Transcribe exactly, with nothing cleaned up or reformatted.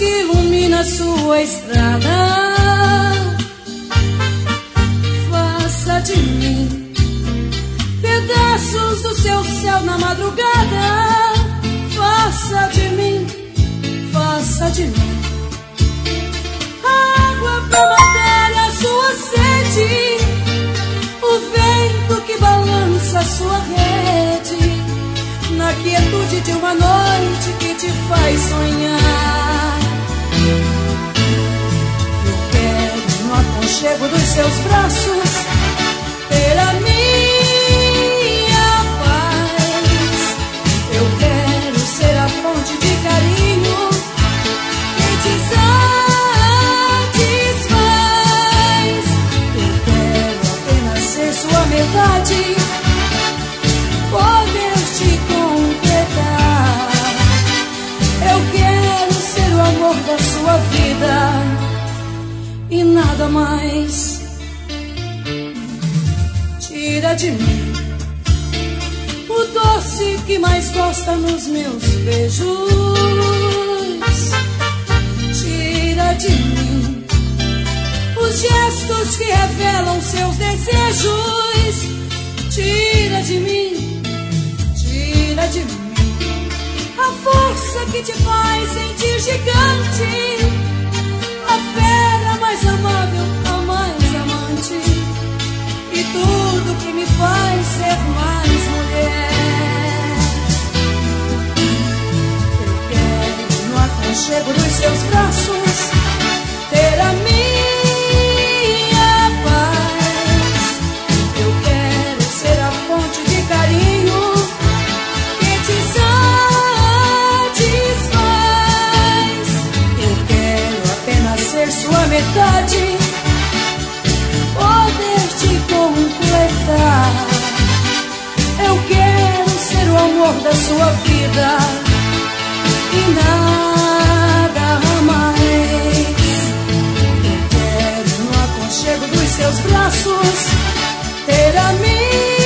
que ilumina sua estrada. Faça de mim pedaços do seu céu na madrugada. Faça de mim, faça de mim água pra matar a sua sede, o vento que balança a sua rede, na quietude de uma noite que te faz sonhar. Eu quero no aconchego dos seus braços ter a minha paz. Eu quero ser a fonte de carinho que te satisfaz. Eu quero apenas ser sua metade, poder te completar. Eu quero ser o amor da sua vida e nada mais. Tira de mim o doce que mais gosta nos meus beijos. Tira de mim os gestos que revelam seus desejos. Tira de mim, tira de mim a força que te faz sentir gigante, a fera mais amável, a mais amante, e tudo que me faz ser mais mulher. Eu quero no aconchego dos seus braços ter a minha paz. Eu quero ser a fonte de carinho que te satisfaz. Eu quero apenas ser sua metade, poder te completar. Eu quero ser o amor da sua vida e nada mais. Eu quero no aconchego dos seus braços ter a minha